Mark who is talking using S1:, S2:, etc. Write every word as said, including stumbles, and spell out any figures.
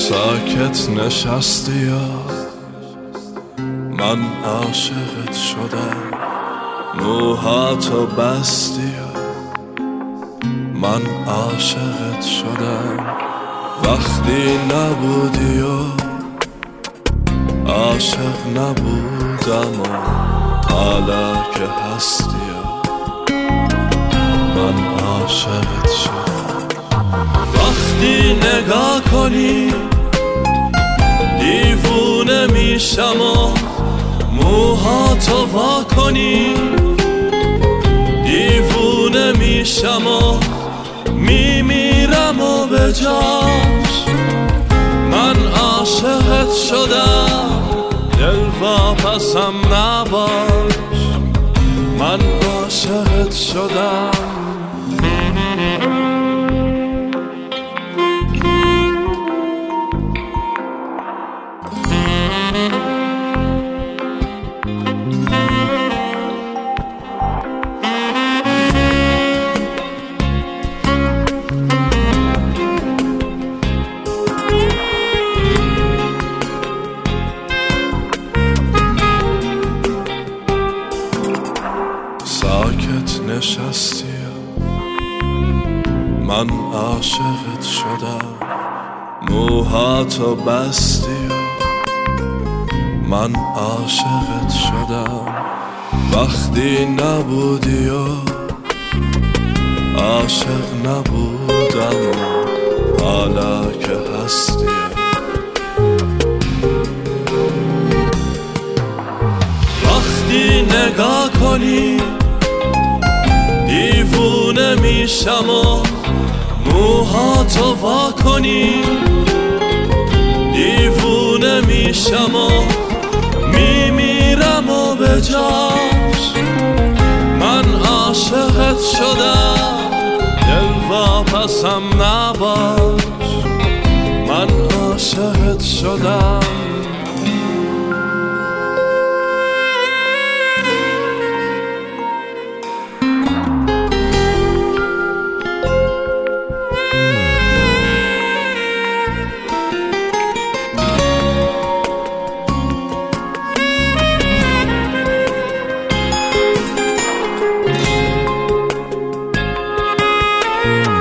S1: ساکت نشستی یا من عاشقت شدم، موهاتو بستی یا من عاشقت شدم. وقتی نبودی و عاشق نبودم و حالا که هستی یا من عاشقت شدم. وقتی نگاه کنی دیوونه میشم و موهاتو وا کنی، دیوونه میشم و میمیرم و به جاش من عاشقت شدم. دل واپسم نباش من عاشقت شدم. ساکت نشستی من عاشقت شدم، موهاتو بستی من عاشقت شدم. وقتی نبودی و عاشق نبودم و حالا که هستی وقتی نگاه کنی دیوونه میشم و موهاتو وا کنی، دیوونه میشم و میمیرم و به جاش من عاشقت شدم. دل واپسم نباش من عاشقت شدم.
S2: Thank you.